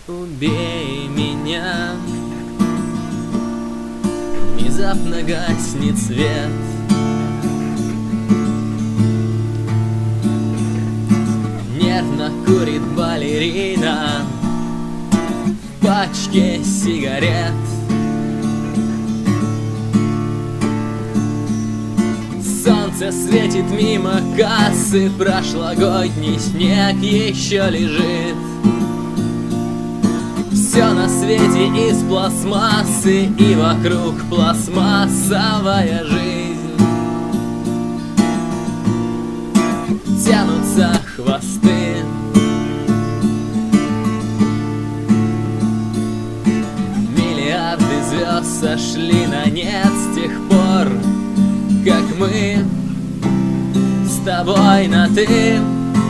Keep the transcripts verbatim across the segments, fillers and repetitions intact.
Убей меня. Внезапно гаснет свет. Нервно курит балерина в пачке сигарет. Солнце светит мимо кассы, прошлогодний снег еще лежит. Все на свете из пластмассы, и вокруг пластмассовая жизнь. Тянутся хвосты. Миллиарды звезд сошли на нет с тех пор, как мы с тобой на «ты».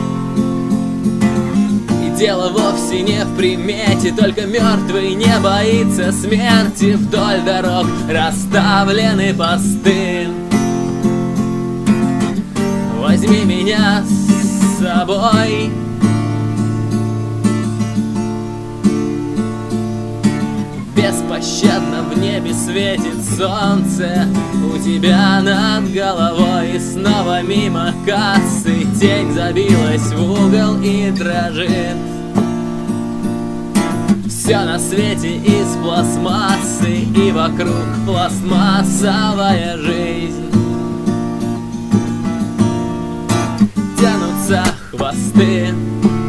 И дело вовсе не в примете, только мертвый не боится смерти. Вдоль дорог расставлены посты. Возьми меня с собой. Беспощадно в небе светит солнце у тебя над головой. И снова мимо кассы тень забилась в угол и дрожит. Все на свете из пластмассы, и вокруг пластмассовая жизнь. Тянутся хвосты.